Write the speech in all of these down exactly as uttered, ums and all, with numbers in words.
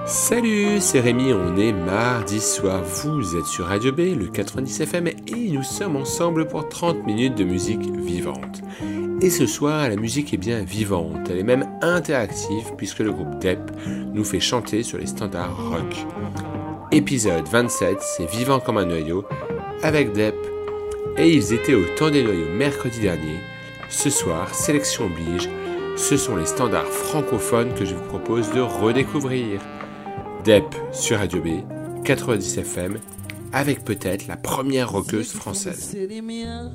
Salut, c'est Rémi, on est mardi soir, vous êtes sur Radio B, le quatre-vingt-dix F M, et nous sommes ensemble pour trente minutes de musique vivante. Et ce soir, la musique est bien vivante, elle est même interactive, puisque le groupe D E P nous fait chanter sur les standards rock. Épisode vingt-sept, c'est Vivant comme un noyau, avec D E P, et ils étaient au Temps des Noyaux mercredi dernier. Ce soir, sélection oblige, ce sont les standards francophones que je vous propose de redécouvrir. D E P sur Radio B, quatre-vingt-dix F M, avec peut-être la première rockeuse française. C'est les miens,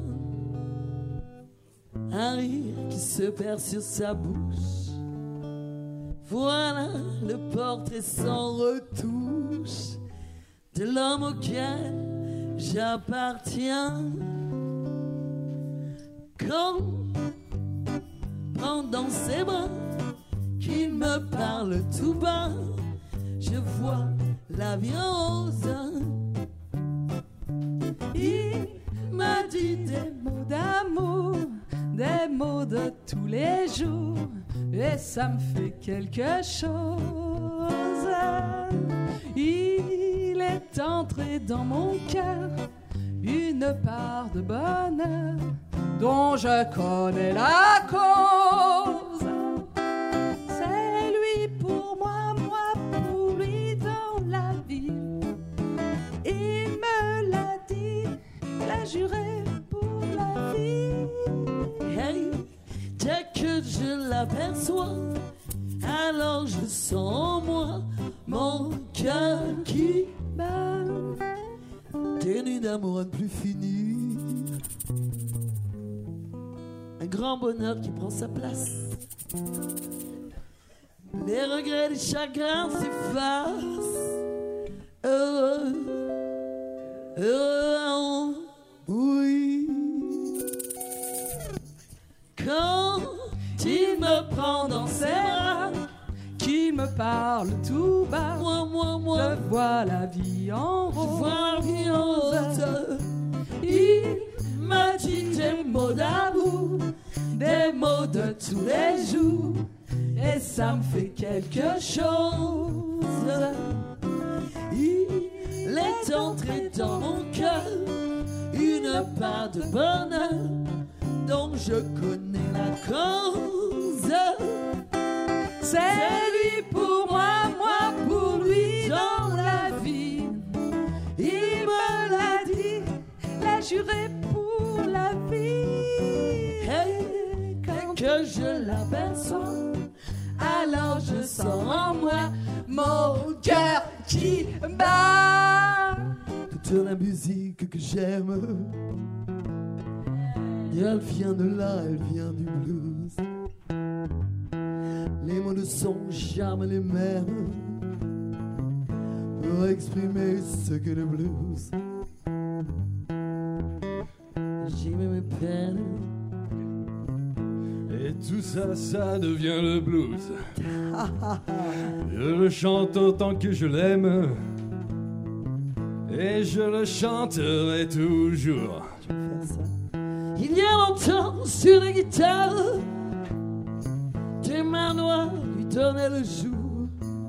un rire qui se perd sur sa bouche. Voilà le portrait sans retouche de l'homme auquel j'appartiens. Quand prend dans ses bras, qu'il me parle tout bas, je vois la vie en rose. Il m'a dit des mots d'amour, des mots de tous les jours, et ça me fait quelque chose. Il est entré dans mon cœur une part de bonheur dont je connais la cause. C'est lui pour moi, moi pour lui dans la vie. Il me l'a dit, l'a juré pour la vie. Hey, dès que je l'aperçois, alors je sens en moi mon cœur qui bat. Des nuits d'amour à ne plus finir. Un grand bonheur qui prend sa place. Les regrets, les chagrins s'effacent. Heureux, heureux, oui. Quand il me prend dans ses bras, qui me parle tout bas, moi, moi, moi, je vois la vie en rose. Je vois la vie en rose. Il m'a dit des mots d'amour, des mots de tous les jours, et ça me fait quelque chose. Il est entré dans mon cœur une part de bonheur dont je connais la cause. C'est lui pour moi, moi pour lui dans la vie. Il me l'a dit, l'a juré pour la vie. Hey, quand que je l'aperçois, alors je sens en moi mon cœur qui bat. Toute la musique que j'aime, elle vient de là, elle vient du blues. Les mots ne sont jamais les mêmes pour exprimer ce que le blues. J'y mets mes peines. Et tout ça, ça devient le blues. Je le chante autant que je l'aime, et je le chanterai toujours. Je vais faire ça. Il y a longtemps sur la guitare, tes mains noires lui donnaient le jour.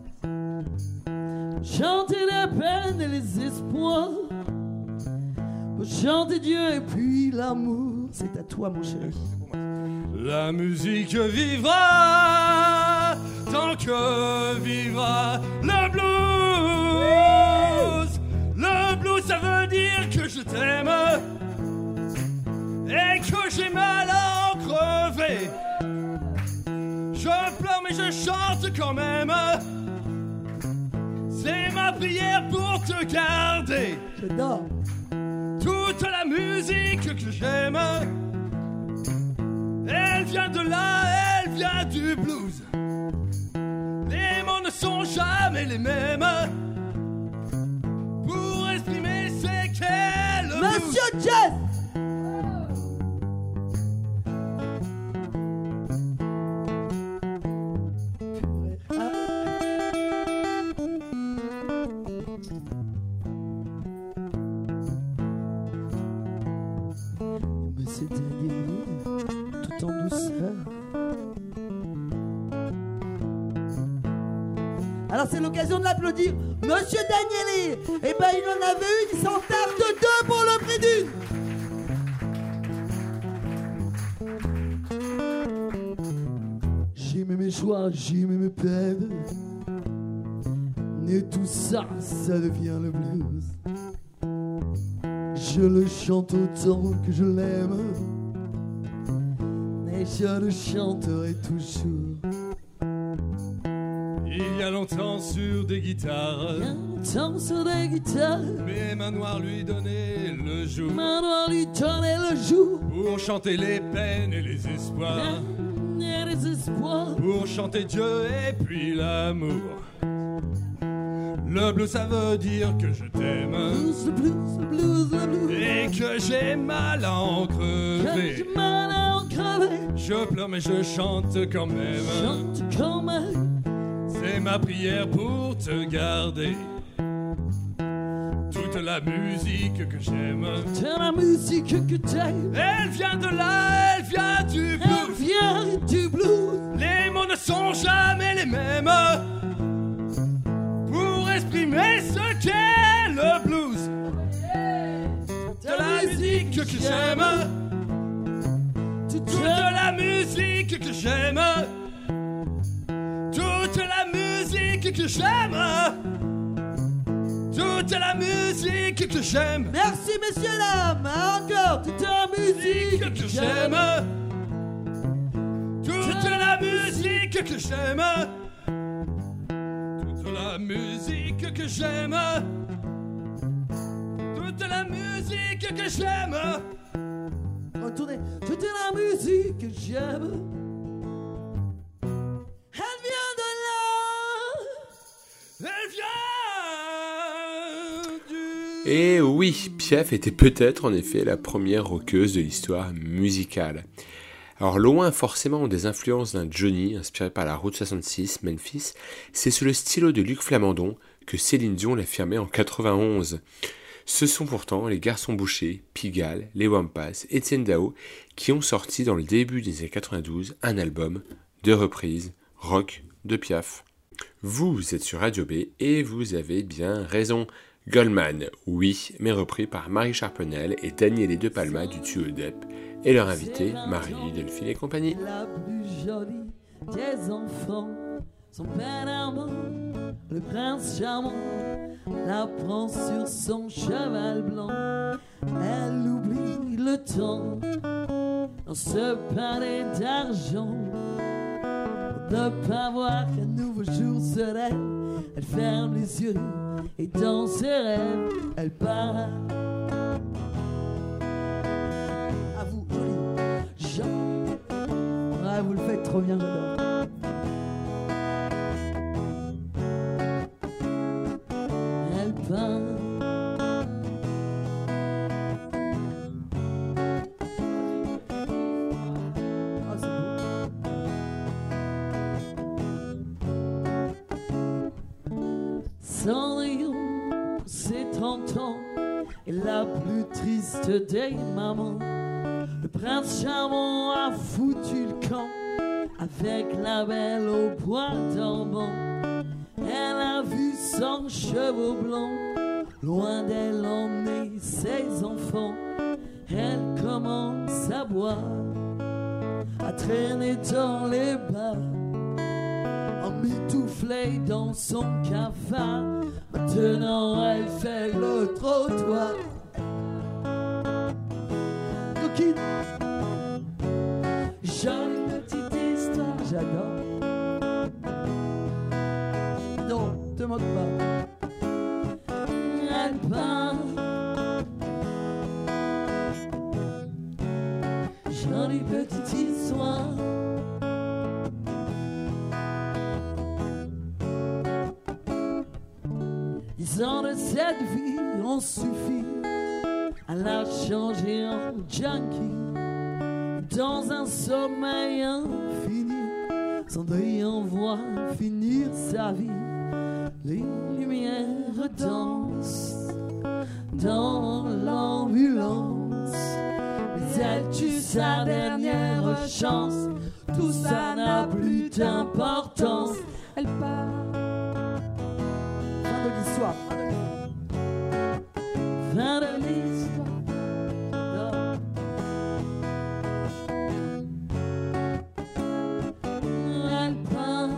Chanter les peines et les espoirs, pour chanter Dieu et puis l'amour. C'est à toi mon chéri. La musique vivra tant que vivra le blues. Le blues, ça veut dire que je t'aime et que j'ai mal à en crever. Je pleure mais je chante quand même. C'est ma prière pour te garder. J'adore. Toute la musique que j'aime, elle vient de là, elle vient du blues. Les mots ne sont jamais les mêmes pour exprimer ce qu'est le blues. Monsieur Jazz. Monsieur Daniel, tout en douceur. Alors c'est l'occasion de l'applaudir. Monsieur Danieli, eh ben il en avait une, il s'en tape de deux pour le prix d'une. J'ai mis mes choix, j'ai mis mes peines. Et tout ça, ça devient le blues. Je le chante autant que je l'aime. Et je le chanterai toujours. Il y a longtemps sur des guitares, Il y a longtemps sur des guitares, mes mains noires lui donnaient le jour. main noire lui donnait le jour. Pour chanter les peines et les espoirs, Et les espoirs. pour chanter Dieu et puis l'amour. Le blues ça veut dire que je t'aime Blues, le blues, le blues, le blues. et que j'ai mal à en Quand crever. j'ai mal à en crever, Je pleure mais je chante quand même. chante quand même. C'est ma prière pour te garder. Toute la musique que j'aime, C'est la musique que t'aimes. elle vient de là, elle vient du Elle blues. vient du blues. Les mots ne sont jamais les mêmes pour exprimer ce qu'est le blues. De la musique que j'aime, toute la musique que j'aime, toute la musique que j'aime, toute la musique que j'aime, Merci messieurs dames. Encore toute la musique que j'aime, toute la musique que j'aime, toute la musique que j'aime, toute la musique que j'aime. Retournez. Toute la musique que j'aime. Elle vient de là. Elle vient du... Et oui, Piaf était peut-être en effet la première rockeuse de l'histoire musicale. Alors loin forcément des influences d'un Johnny inspiré par la Route soixante-six, Memphis, c'est sous le stylo de Luc Flamandon que Céline Dion l'affirmait en quatre-vingt-onze. Ce sont pourtant les Garçons Bouchers, Pigalle, les Wampas, Étienne Dao qui ont sorti dans le début des années quatre-vingt-douze un album de reprises rock de Piaf. Vous êtes sur Radio B et vous avez bien raison. Goldman, oui, mais repris par Marie Charpenel et Daniele De Palma du duo Dep et leur invité Marie, Delphine et compagnie. La plus jolie des enfants, son père Armand, le prince charmant, la prend sur son cheval blanc. Elle oublie le temps dans ce palais d'argent. Pour ne pas voir qu'un nouveau jour se lève, elle ferme les yeux et dans ses rêves, elle part. À vous, joli Jean. Ouais, vous le faites trop bien, j'adore. Elle part. Ah, c'est beau. Cendrillon, c'est trente ans, et la plus triste des mamans. Le prince charmant a foutu le camp avec la belle au bois dormant. Elle a vu son cheveu blanc, loin d'elle emmener ses enfants. Elle commence à boire, à traîner dans les bars, emmitouflée dans son cafard. Maintenant elle fait le trottoir. Coquine, jolie petite histoire, j'adore. Non, te moque pas. Elle part. Jolie petite histoire. Dix ans de cette vie ont suffi à la changer en junkie. Dans un sommeil infini, Cendrillon voit finir sa vie. Les lumières dansent dans l'ambulance, mais elle tue sa dernière chance. Tout ça n'a plus d'importance. Elle part, l'histoire. Fin de l'histoire. Elle part.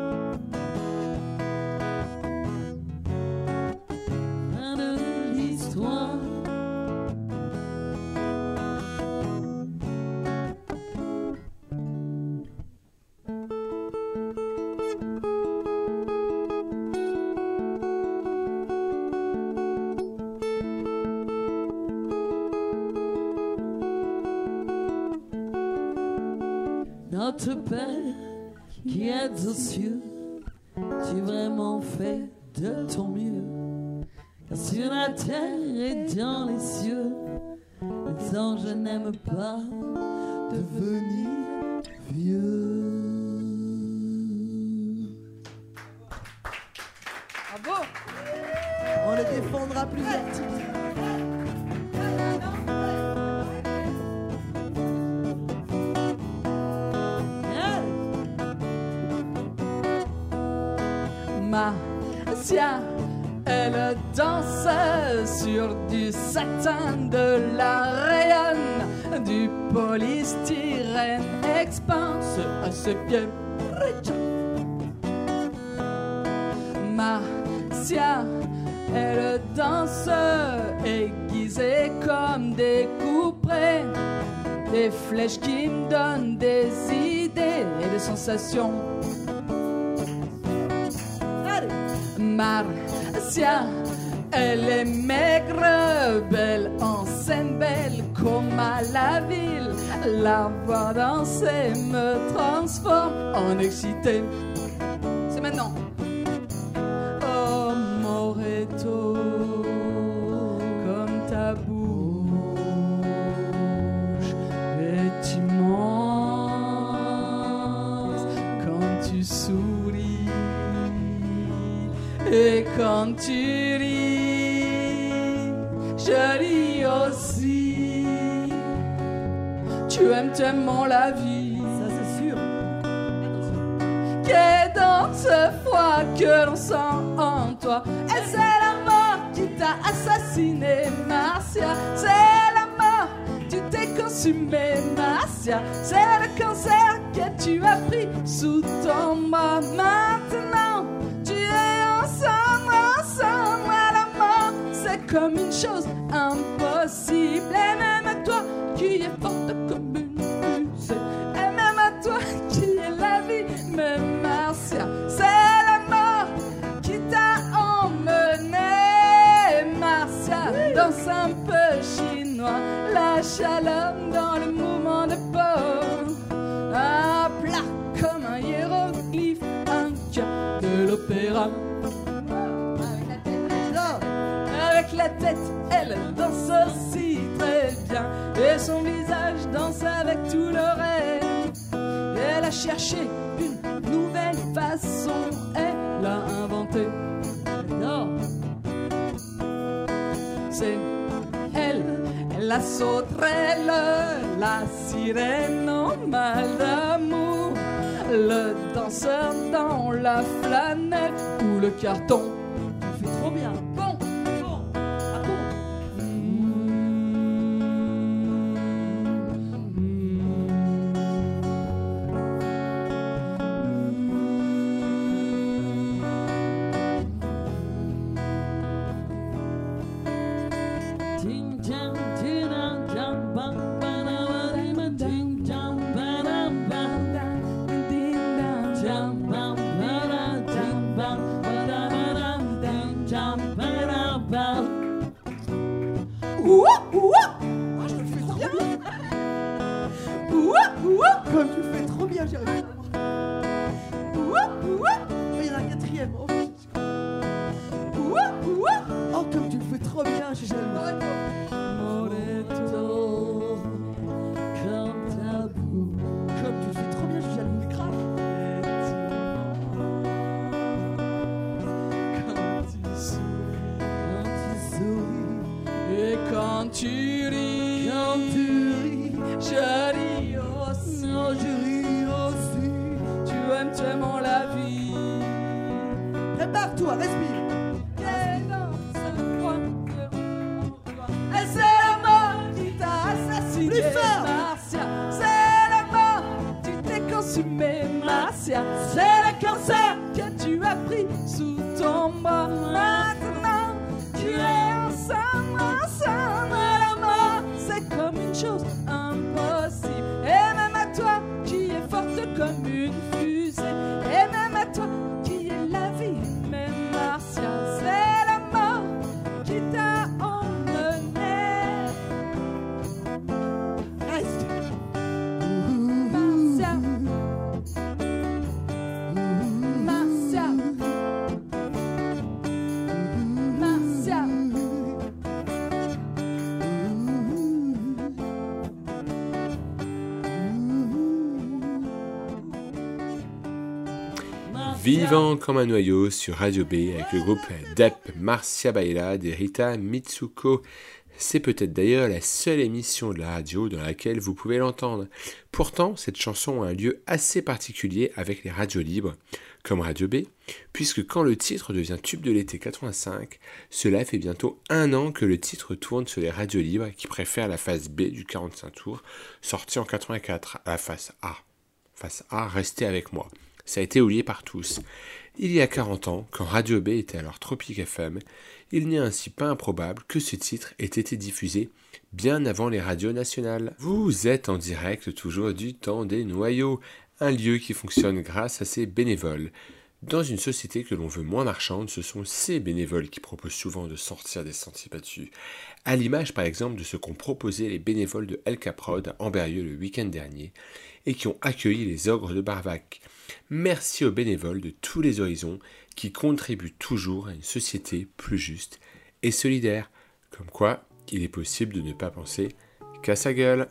Fin de l'histoire. Notre Père qui es aux cieux, tu vraiment fait de ton mieux. Car sur la terre et dans les cieux, le temps je n'aime pas devenir vieux. Bravo. On le défendra plus vite. Marcia, elle danse sur du satin, de la rayonne, du polystyrène expanse à ses pieds. Marcia, elle danse aiguisée comme des couperets, des flèches qui me donnent des idées et des sensations. Marcia, elle est maigre, belle en scène, belle comme à la ville. La voir danser me transforme en excité. C'est maintenant. Oh Moreto, comme ta bouche est immense quand tu souris. Et quand tu ris, je ris aussi. Tu aimes tellement la vie, Ça c'est sûr. qu'est dans ce froid que l'on sent en toi. Et c'est la mort qui t'a assassiné, Marcia. C'est la mort, tu t'es consumé, Marcia. C'est le cancer que tu as pris sous ton bras. Maintenant, tu es ensemble, ensemble à la mort. C'est comme une chose impossible. Et même à toi qui est forte comme une musée. Et même à toi qui est la vie, mais Marcia, c'est la mort qui t'a emmené. Marcia, danse un peu chinois, la chaleur dans le mouvement de peau. Un plat comme un hiéroglyphe, un cœur de l'opéra. Avec la tête, elle danse aussi très bien. Et son visage danse avec tout le reste. Elle a cherché une nouvelle façon, elle l'a inventée. Non, c'est elle, la sauterelle, la sirène en mal d'amour, le danseur dans la flanelle ou le carton. Tu fais trop bien. Bon, Bon. Ah bon. Ding dong, ding dong, dong, bang, bang, bang, bang, ding dong, bang, bang, bang, ding dong, dong, bang, bang, ding bang, bang, bang, ding dong, bang, bang, bang. ouah, ouah, Ah, je le fais trop bien. ouah, ouah, Comme tu le fais trop bien, j'y arrive. ouah, ouah, Oh, il y en a un quatrième. Oh, ouah, ouah. oh, comme tu le fais trop bien, j'ai jamais. Moreto, comme ta bouche. Comme tu le fais trop bien, j'ai jamais le crâne. Quand tu souris Quand tu souris, et quand tu ris, Quand tu ris, je ris aussi. non, je ris aussi. Tu aimes tellement la vie. Prépare-toi, respire. Qu'est Marcia, c'est le cancer que tu as pris sous ton bras. Maintenant, tu es ensemble, ensemble. La mort, c'est comme une chose impossible. Et même à toi, qui est forte comme une fusée. Et même à toi, qui est la vie. Mais Marcia, c'est la mort qui t'a emmené. Reste. Marcia. Marcia. Marcia. Vivant comme un noyau sur Radio B avec le groupe Dep Marcia Baila de Rita Mitsuko. C'est peut-être d'ailleurs la seule émission de la radio dans laquelle vous pouvez l'entendre. Pourtant, cette chanson a un lieu assez particulier avec les radios libres, comme Radio B, puisque quand le titre devient tube de l'été quatre-vingt-cinq, cela fait bientôt un an que le titre tourne sur les radios libres qui préfèrent la face B du quarante-cinq tours, sorti en quatre-vingt-quatre, à la face A. Face A, restez avec moi. Ça a été oublié par tous. Il y a quarante ans, quand Radio B était alors Tropic F M, il n'est ainsi pas improbable que ce titre ait été diffusé bien avant les radios nationales. Vous êtes en direct toujours du temps des noyaux, un lieu qui fonctionne grâce à ses bénévoles. Dans une société que l'on veut moins marchande, ce sont ces bénévoles qui proposent souvent de sortir des sentiers battus. À l'image par exemple de ce qu'ont proposé les bénévoles de L K Prod à Amberieu le week-end dernier et qui ont accueilli les ogres de Barvac. Merci aux bénévoles de tous les horizons qui contribuent toujours à une société plus juste et solidaire. Comme quoi, il est possible de ne pas penser qu'à sa gueule.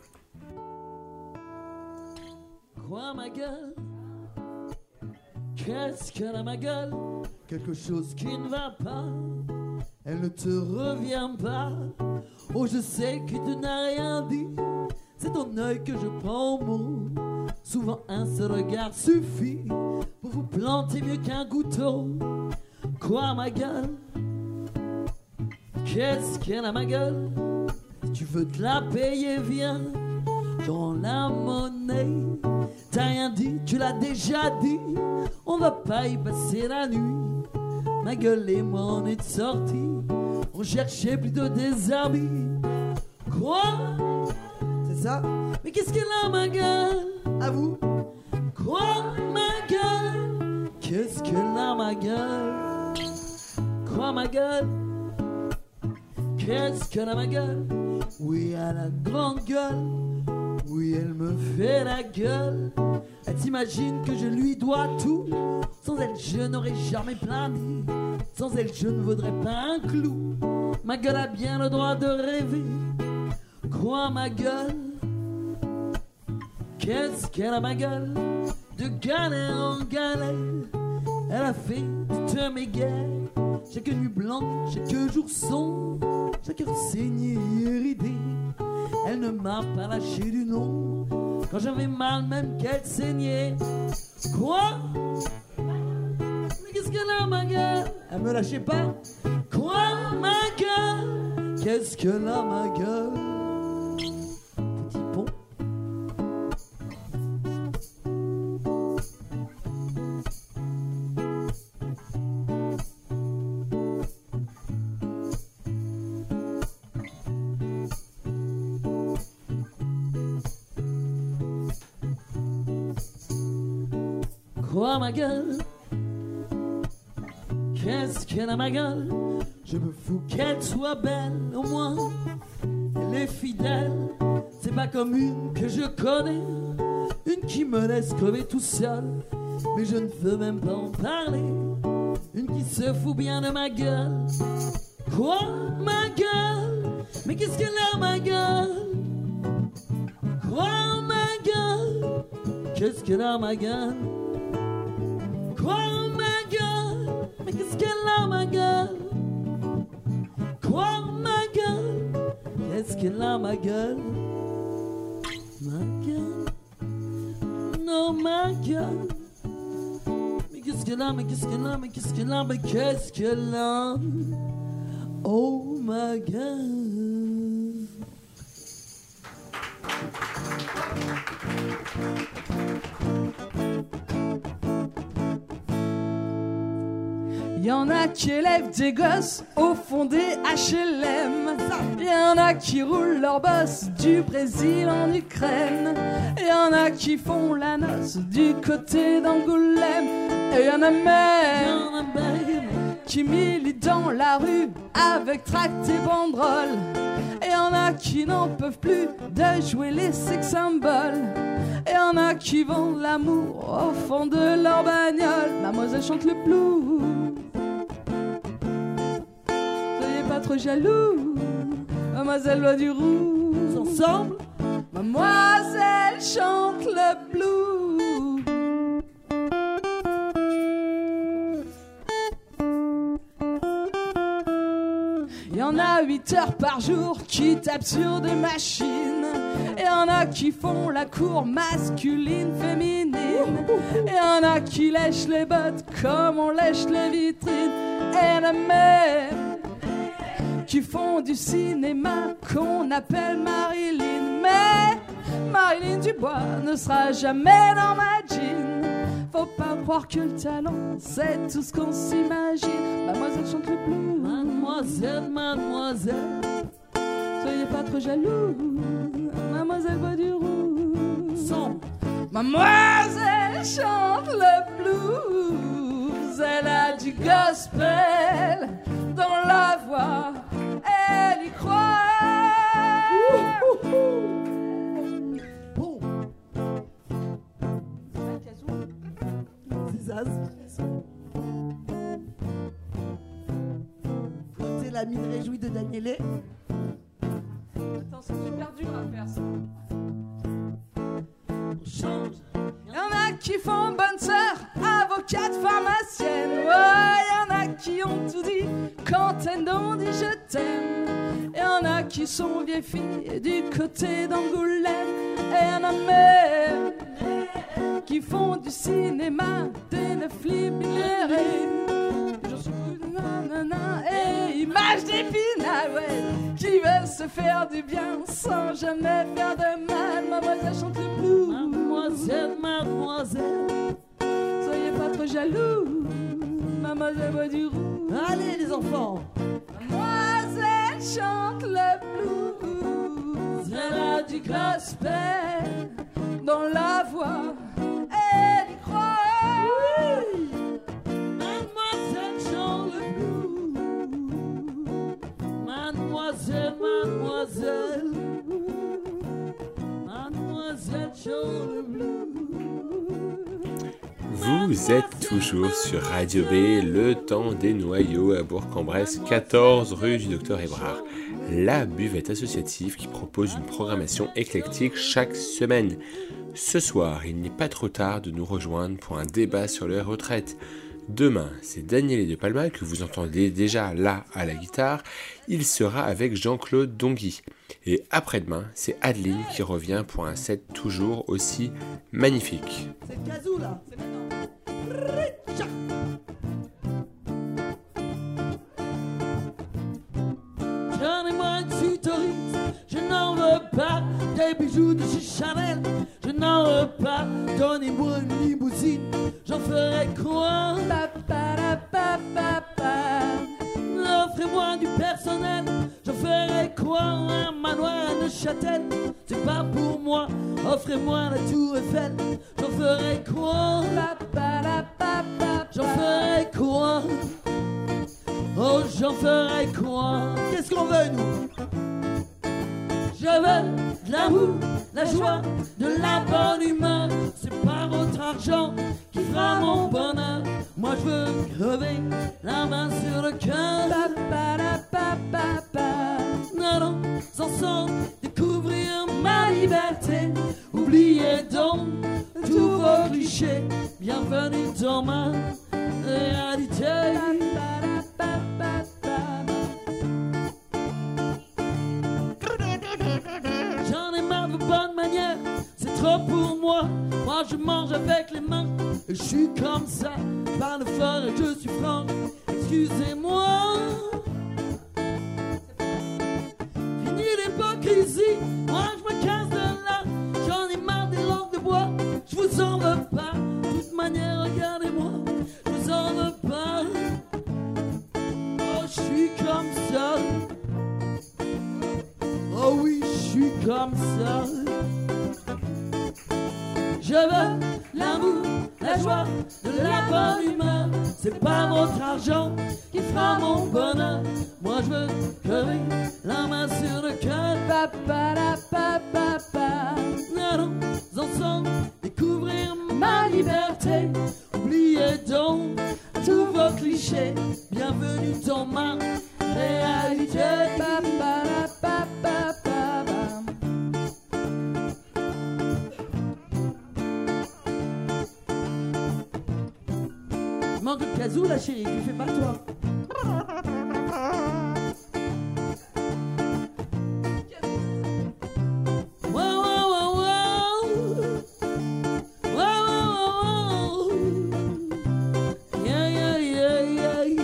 Quoi ma gueule? Qu'est-ce qu'elle a ma gueule? Quelque chose qui ne va pas. Elle ne te revient pas. Oh je sais que tu n'as rien dit. C'est ton œil que je prends au mot. Souvent un seul regard suffit pour vous planter mieux qu'un couteau. Quoi ma gueule? Qu'est-ce qu'elle a ma gueule? Si tu veux te la payer, viens dans la monnaie. T'as rien dit, tu l'as déjà dit. On va pas y passer la nuit. Ma gueule et moi on est sortis. On cherchait plutôt des amis. Quoi? C'est ça? Mais qu'est-ce qu'elle a ma gueule? À vous? Quoi ma gueule? Qu'est-ce qu'elle a ma gueule? Quoi ma gueule? Qu'est-ce qu'elle a ma gueule? Oui, elle a la grande gueule. Oui, elle me fait la gueule. Elle t'imagine que je lui dois tout. Sans elle, je n'aurais jamais plané. Sans elle, je ne vaudrais pas un clou. Ma gueule a bien le droit de rêver. Quoi ma gueule? Qu'est-ce qu'elle a ma gueule? De galère en galère, elle a fait toutes mes guerres. Chaque nuit blanche, chaque jour sombre, chaque heure saignée et ridée. Elle ne m'a pas lâché du nom quand j'avais mal, même qu'elle saignait. Quoi? Mais qu'est-ce qu'elle a ma gueule? Elle me lâchait pas. Quoi ma gueule? Qu'est-ce qu'elle a ma gueule? Petit pont. Quoi ma gueule? Qu'est-ce qu'elle a ma gueule? Je me fous qu'elle soit belle, au moins elle est fidèle. C'est pas comme une que je connais, une qui me laisse crever tout seul. Mais je ne veux même pas en parler, une qui se fout bien de ma gueule. Quoi ma gueule? Mais qu'est-ce qu'elle a ma gueule? Quoi ma gueule? Qu'est-ce qu'elle a ma gueule? Quoi ma gueule? Mais qu'est-ce qu'elle a ma gueule? Quoi ma gueule? Qu'est-ce qu'elle a ma gueule? Ma gueule? Non ma gueule. Mais qu'est-ce qu'elle a? Mais qu'est-ce qu'elle a? Mais qu'est-ce qu'elle a? Mais qu'est-ce qu'elle a? Oh ma gueule. y en a qui élèvent des gosses au fond des H L M. Y en a qui roulent leur boss du Brésil en Ukraine. Y en a qui font la noce du côté d'Angoulême. Et y en a même qui militent dans la rue avec tract et banderole. Et y en a qui n'en peuvent plus de jouer les sex symboles. Et y en a qui vendent l'amour au fond de leur bagnole. Mademoiselle chante le blues. Soyez pas trop jaloux. Mademoiselle voit du rouge. Ensemble. Mademoiselle chante le blues. Y en a huit heures par jour qui tapent sur des machines. Et y en a qui font la cour masculine, féminine. Et y en a qui lèchent les bottes comme on lèche les vitrines. Et y en a même qui font du cinéma qu'on appelle Marilyn. Mais Marilyn Dubois ne sera jamais dans ma jean. Faut pas croire que le talent c'est tout ce qu'on s'imagine. Mademoiselle chante le blues. Mademoiselle, mademoiselle, soyez pas trop jaloux. Mademoiselle boit du rouge. Sombre. Mademoiselle chante le blues. Elle a du gospel dans la voix. Elle y croit. Bon. C'est ça. C'est la mine réjouie de Daniele. Attends, c'est super dur à faire ça. On change. Y'en a qui font bonne sœur, avocate, pharmacienne. Ouais, y'en a qui ont tout dit quand elles ont dit je t'aime. Y'en a qui sont vieilles filles du côté d'Angoulême. Et y'en a même qui font du cinéma, des neuf libérés. Je suis nanana et images d'Épinal, ouais, qui veulent se faire du bien sans jamais faire de mal. Mademoiselle chante le blues. Mademoiselle, mademoiselle, soyez pas trop jaloux. Mademoiselle boit du rouge. Allez les enfants. Mademoiselle chante le blues. Elle a du gospel dans la voix. Elle y croit. Oui. mademoiselle chante le blues. Mademoiselle, mademoiselle, mademoiselle chante le blues. Vous êtes toujours sur Radio B, le temps des noyaux à Bourg-en-Bresse, quatorze rue du Docteur Hébrard. La buvette associative qui propose une programmation éclectique chaque semaine. Ce soir, il n'est pas trop tard de nous rejoindre pour un débat sur les retraites. Demain, c'est Daniele de Palma que vous entendez déjà là à la guitare. Il sera avec Jean-Claude Dongui. Et après-demain, c'est Adeline qui revient pour un set toujours aussi magnifique. C'est le kazoo là. C'est maintenant. J'en ai moins de tutories, je n'en veux pas des bijoux de chez Chanel, je n'en veux pas, donnez-moi une limousine, j'en ferai quoi? Offrez-moi du personnel, j'en ferai quoi? Un manoir de Châtel, c'est pas pour moi, offrez-moi la tour Eiffel, j'en ferai quoi? J'en ferai quoi? Oh, j'en ferai quoi? Qu'est-ce qu'on veut nous? Je veux de l'amour, la joie, de la bonne humeur. C'est pas votre argent qui fera mon bonheur. Moi je veux crever la main sur le cœur. Non, non, ensemble découvrir ma liberté. Oubliez donc tous vos clichés. Bienvenue dans ma réalité. J'en ai marre de bonnes manières, c'est trop pour moi. Moi je mange avec les mains, et je suis comme ça. Je parle fort et je suis franc, excusez-moi. Fini l'hypocrisie, moi je me casse de là. J'en ai marre des langues de bois, je vous en veux pas. De toute manière, regardez-moi, je vous en veux pas. Je veux l'amour, la joie, de la bonne humeur. C'est pas votre argent qui fera mon bonheur. Moi je veux crever la main sur le cœur. Allons ensemble découvrir ma liberté. Oubliez donc tous vos clichés. Bienvenue dans ma réalité. Manque de kazoo la chérie, tu fais pas toi. Wow, wow, wow, wow. Wow, wow, wow. Yeah, yeah, yeah, yeah.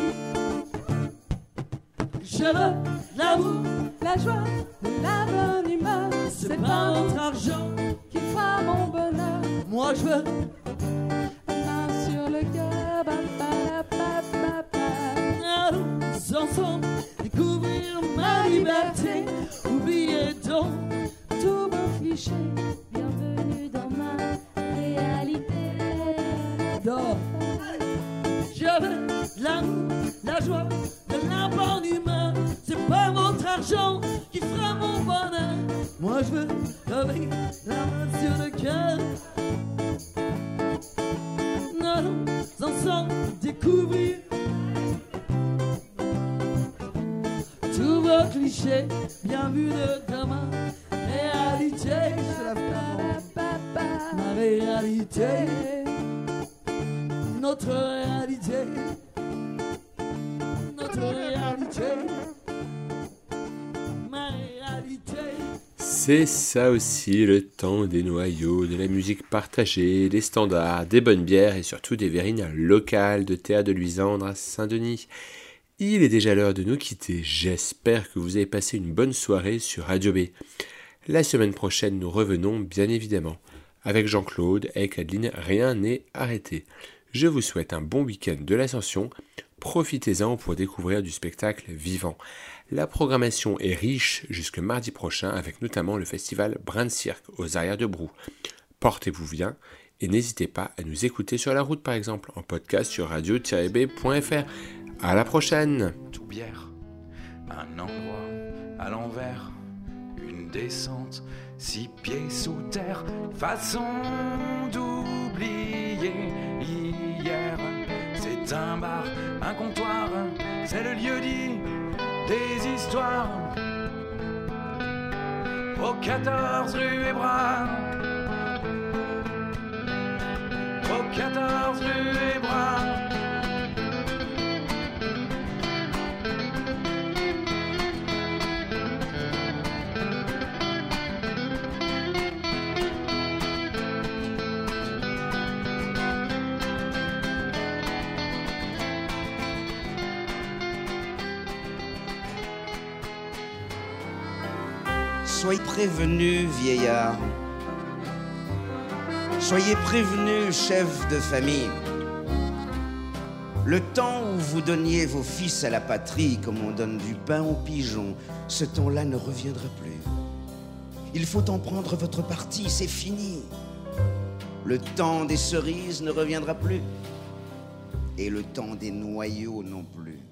Je veux l'amour, La joie, la bonne humeur, c'est pas votre argent qui fera mon bonheur. Moi je veux Main sur le cœur, ba, ba, ba, ba, ba. allons ensemble découvrir ma liberté. Oubliez donc Tous vos clichés, bienvenue dans ma réalité. d'or. Je veux l'amour, la joie, de la bonne humeur. C'est pas votre argent qui fera mon bonheur. Moi je veux avec la main sur le cœur. Allons ensemble découvrir tous vos clichés. Bienvenue dans ma réalité. Je la fais ma réalité. Notre réalité. Notre réalité. Ma réalité. C'est ça aussi le temps des noyaux, de la musique partagée, des standards, des bonnes bières et surtout des verrines locales de Théâtre de Luisandre à Saint-Denis. Il est déjà l'heure de nous quitter. J'espère que vous avez passé une bonne soirée sur Radio B. La semaine prochaine, nous revenons bien évidemment. Avec Jean-Claude et Adeline, rien n'est arrêté. Je vous souhaite un bon week-end de l'Ascension. Profitez-en pour découvrir du spectacle vivant. La programmation est riche jusque mardi prochain avec notamment le festival Brin de Cirque aux arrières de Brou. Portez-vous bien et n'hésitez pas à nous écouter sur la route par exemple en podcast sur radio tiret b point f r. À la prochaine. Tourbière, un endroit à l'envers, une descente, six pieds sous terre, façon d'oublier hier. C'est un bar, un comptoir, c'est le lieu dit des histoires. Au quatorze rue Hébras, au quatorze rue Hébras. Soyez prévenus, vieillards. Soyez prévenus, chefs de famille. Le temps où vous donniez vos fils à la patrie comme on donne du pain aux pigeons, ce temps-là ne reviendra plus. Il faut en prendre votre parti, c'est fini. Le temps des cerises ne reviendra plus. Et le temps des noyaux non plus.